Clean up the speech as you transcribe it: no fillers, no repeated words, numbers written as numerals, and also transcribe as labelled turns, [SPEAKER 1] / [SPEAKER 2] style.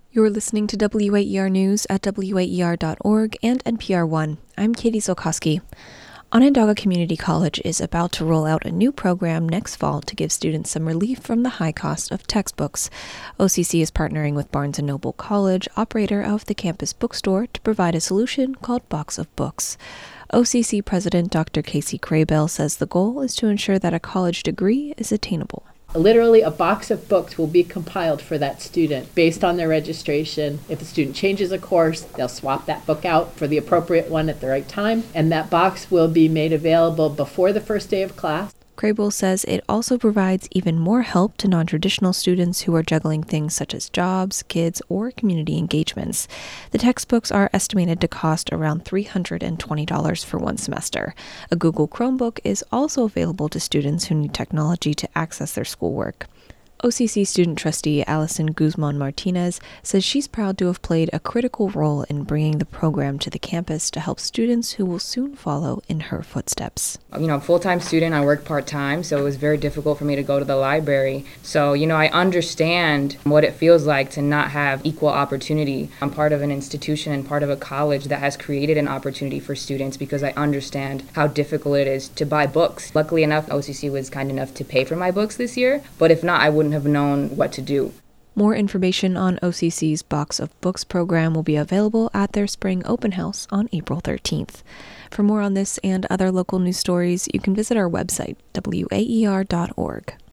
[SPEAKER 1] You're listening to WAER News at WAER.org and NPR One. I'm Katie Zolkowski. Onondaga Community College is about to roll out a new program next fall to give students some relief from the high cost of textbooks. OCC is partnering with Barnes & Noble College, operator of the campus bookstore, to provide a solution called Box of Books. OCC President Dr. Casey Crabell says the goal is to ensure that a college degree is attainable.
[SPEAKER 2] Literally, a box of books will be compiled for that student based on their registration. If the student changes a course, they'll swap that book out for the appropriate one at the right time, and that box will be made available before the first day of class.
[SPEAKER 1] Crabell says it also provides even more help to non-traditional students who are juggling things such as jobs, kids, or community engagements. The textbooks are estimated to cost around $320 for one semester. A Google Chromebook is also available to students who need technology to access their schoolwork. OCC student trustee Allison Guzman Martinez says she's proud to have played a critical role in bringing the program to the campus to help students who will soon follow in her footsteps.
[SPEAKER 3] I'm a full-time student. I work part-time, so it was very difficult for me to go to the library. So, I understand what it feels like to not have equal opportunity. I'm part of an institution and part of a college that has created an opportunity for students because I understand how difficult it is to buy books. Luckily enough, OCC was kind enough to pay for my books this year, but if not, I wouldn't have known what to do.
[SPEAKER 1] More information on OCC's Box of Books program will be available at their spring open house on April 13th. For more on this and other local news stories, you can visit our website, waer.org.